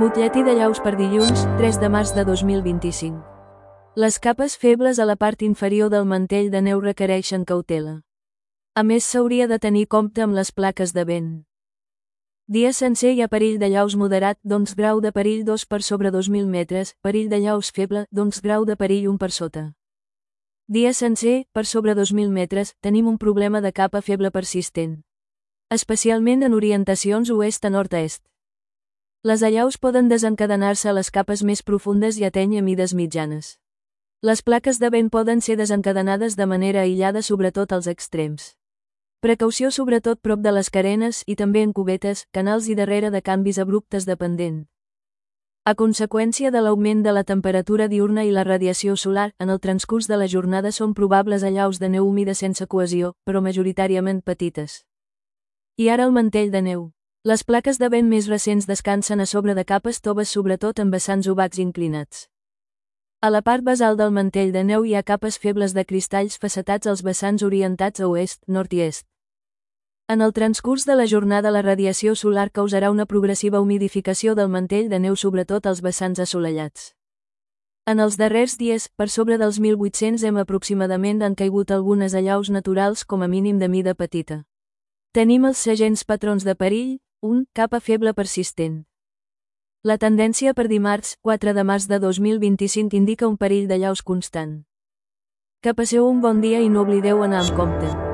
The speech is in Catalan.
Butlletí de llaus per dilluns, 3 de març de 2025. Les capes febles a la part inferior del mantell de neu requereixen cautela. A més, s'hauria de tenir compte amb les plaques de vent. Dia sencer hi ha perill de llaus moderat, d'11 grau de perill 2 per sobre 2.000 metres, perill de llaus feble, d'11 grau de perill 1 per sota. Dia sencer, per sobre 2.000 metres, tenim un problema de capa feble persistent. Especialment en orientacions oest a nord-est. Les allaus poden desencadenar-se a les capes més profundes i atènyer mides mitjanes. Les plaques de vent poden ser desencadenades de manera aïllada sobretot als extrems. Precaució sobretot prop de les carenes i també en cubetes, canals i darrere de canvis abruptes de pendent. A conseqüència de l'augment de la temperatura diürna i la radiació solar, en el transcurs de la jornada són probables allaus de neu humida sense cohesió, però majoritàriament petites. I ara el mantell de neu. Les plaques de vent més recents descansen a sobre de capes toves sobretot en vessants obacs inclinats. A la part basal del mantell de neu hi ha capes febles de cristalls facetats als vessants orientats a oest, nord i est. En el transcurs de la jornada la radiació solar causarà una progressiva humidificació del mantell de neu sobretot als vessants assolellats. En els darrers dies, per sobre dels 1.800 aproximadament han caigut algunes allaus naturals com a mínim de mida petita. Tenim els segents patrons de perill. 1. Capa feble persistent. La tendència per dimarts, 4 de març de 2025 indica un perill d'allaus constant. Que passeu un bon dia i no oblideu anar amb compte.